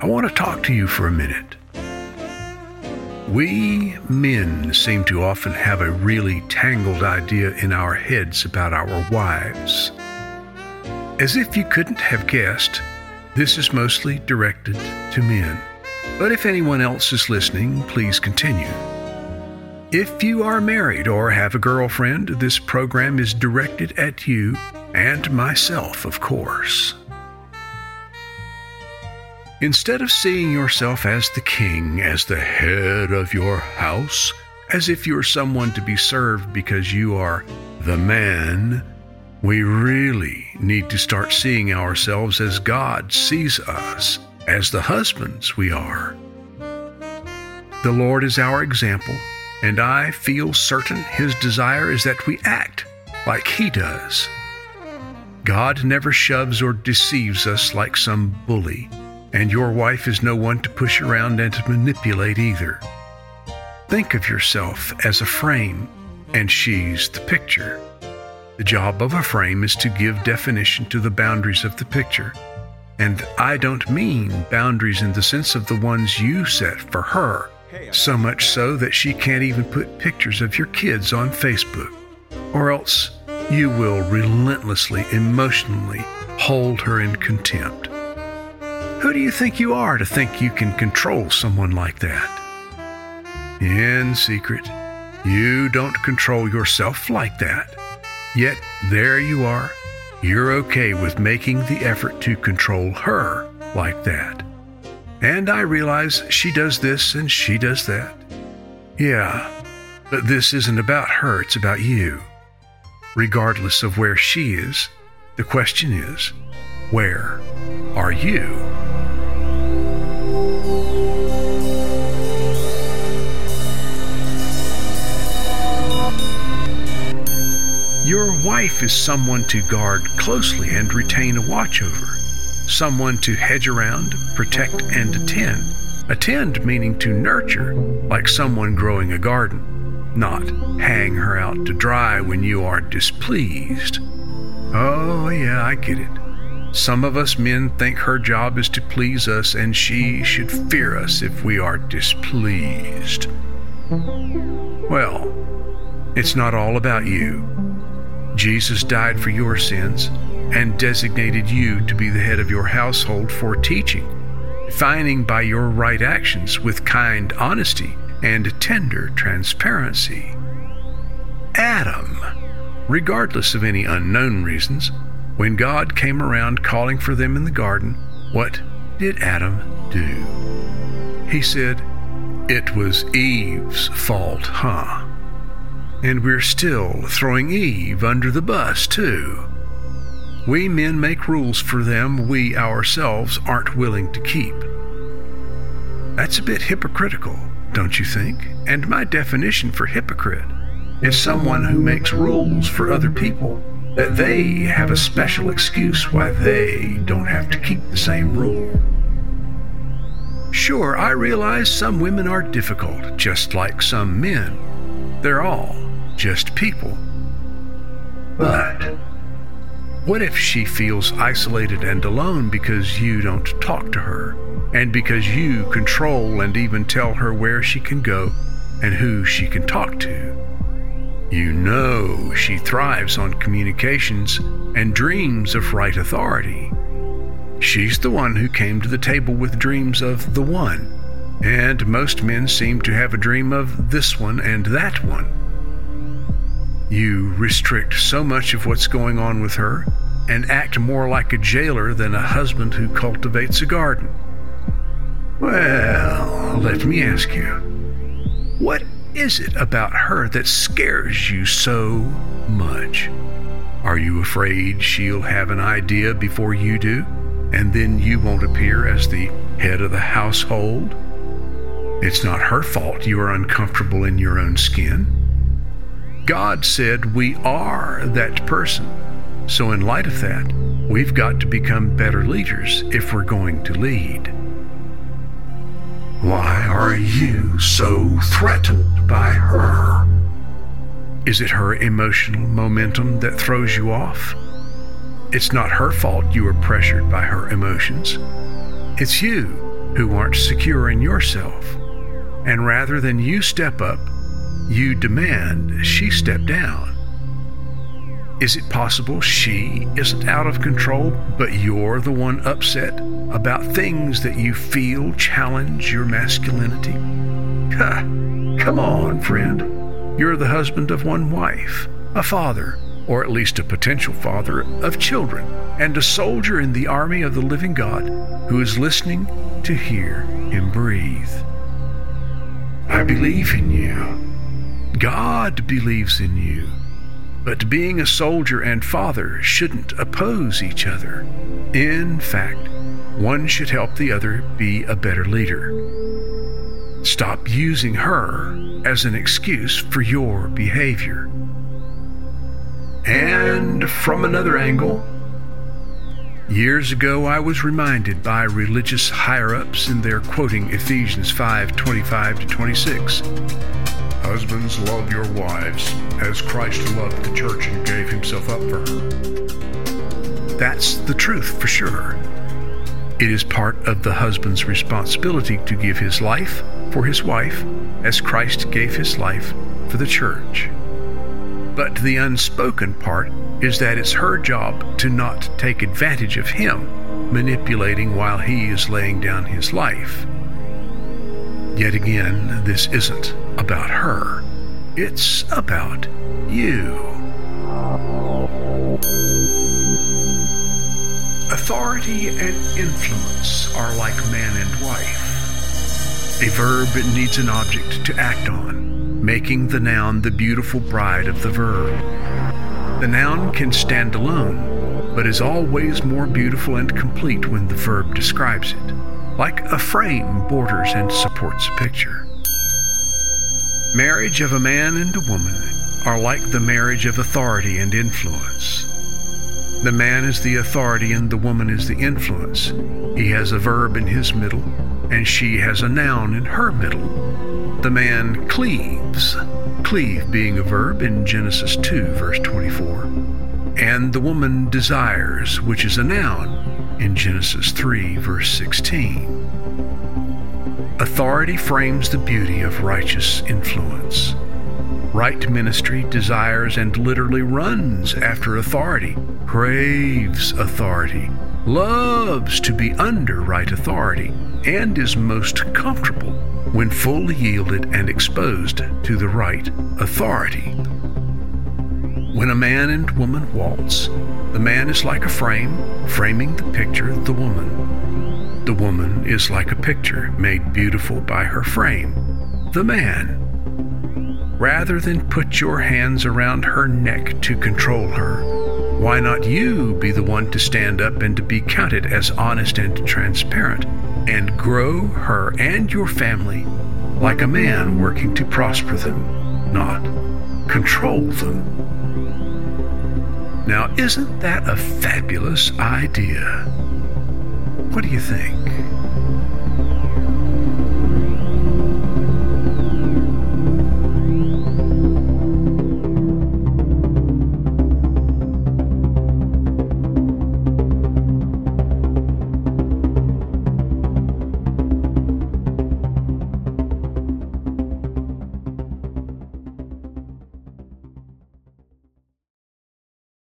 I want to talk to you for a minute. We men seem to often have a really tangled idea in our heads about our wives. As if you couldn't have guessed, this is mostly directed to men. But if anyone else is listening, please continue. If you are married or have a girlfriend, this program is directed at you and myself, of course. Instead of seeing yourself as the king, as the head of your house, as if you're someone to be served because you are the man, we really need to start seeing ourselves as God sees us, as the husbands we are. The Lord is our example, and I feel certain His desire is that we act like He does. God never shoves or deceives us like some bully. And your wife is no one to push around and to manipulate either. Think of yourself as a frame, and she's the picture. The job of a frame is to give definition to the boundaries of the picture. And I don't mean boundaries in the sense of the ones you set for her, so much so that she can't even put pictures of your kids on Facebook, or else you will relentlessly, emotionally hold her in contempt. Who do you think you are to think you can control someone like that? In secret, you don't control yourself like that. Yet there you are. You're okay with making the effort to control her like that. And I realize she does this and she does that. Yeah, but this isn't about her, it's about you. Regardless of where she is, the question is, where are you? Your wife is someone to guard closely and retain a watch over, someone to hedge around, protect, and attend. Attend meaning to nurture, like someone growing a garden, not hang her out to dry when you are displeased. Oh yeah, I get it. Some of us men think her job is to please us and she should fear us if we are displeased. Well, it's not all about you. Jesus died for your sins and designated you to be the head of your household for teaching, defining by your right actions with kind honesty and tender transparency. Adam, regardless of any unknown reasons, when God came around calling for them in the garden, what did Adam do? He said, "It was Eve's fault, huh?" And we're still throwing Eve under the bus, too. We men make rules for them we ourselves aren't willing to keep. That's a bit hypocritical, don't you think? And my definition for hypocrite is someone who makes rules for other people that they have a special excuse why they don't have to keep the same rule. Sure, I realize some women are difficult, just like some men. They're all just people. But what if she feels isolated and alone because you don't talk to her, and because you control and even tell her where she can go and who she can talk to? You know she thrives on communications and dreams of right authority. She's the one who came to the table with dreams of the one, and most men seem to have a dream of this one and that one. You restrict so much of what's going on with her and act more like a jailer than a husband who cultivates a garden. Well, let me ask you, what is it about her that scares you so much? Are you afraid she'll have an idea before you do, and then you won't appear as the head of the household? It's not her fault you are uncomfortable in your own skin. God said we are that person. So in light of that, we've got to become better leaders if we're going to lead. Why are you so threatened by her? Is it her emotional momentum that throws you off? It's not her fault you are pressured by her emotions. It's you. who aren't secure in yourself. And rather than you step up, you demand she step down. Is it possible she isn't out of control, but you're the one upset about things that you feel challenge your masculinity? Come on, friend. You're the husband of one wife, a father, or at least a potential father of children, and a soldier in the army of the living God who is listening to hear him breathe. I believe in you. God believes in you. But being a soldier and father shouldn't oppose each other. In fact, one should help the other be a better leader. Stop using her as an excuse for your behavior. And from another angle, years ago I was reminded by religious higher-ups in their quoting Ephesians 5:25-26. Husbands, love your wives as Christ loved the church and gave himself up for her. That's the truth for sure. It is part of the husband's responsibility to give his life for his wife as Christ gave his life for the church. But the unspoken part is that it's her job to not take advantage of him, manipulating while he is laying down his life. Yet again, this isn't about her. It's about you. Authority and influence are like man and wife. A verb needs an object to act on, making the noun the beautiful bride of the verb. The noun can stand alone, but is always more beautiful and complete when the verb describes it, like a frame borders and supports a picture. Marriage of a man and a woman are like the marriage of authority and influence. The man is the authority and the woman is the influence. He has a verb in his middle, and she has a noun in her middle. The man cleaves, cleave being a verb in Genesis 2, verse 24, and the woman desires, which is a noun in Genesis 3, verse 16. Authority frames the beauty of righteous influence. Right ministry desires and literally runs after authority, craves authority, loves to be under right authority, and is most comfortable when fully yielded and exposed to the right authority. When a man and woman waltz, the man is like a frame, framing the picture of the woman. The woman is like a picture made beautiful by her frame, the man. Rather than put your hands around her neck to control her, why not you be the one to stand up and to be counted as honest and transparent, and grow her and your family like a man working to prosper them, not control them? Now, isn't that a fabulous idea? What do you think?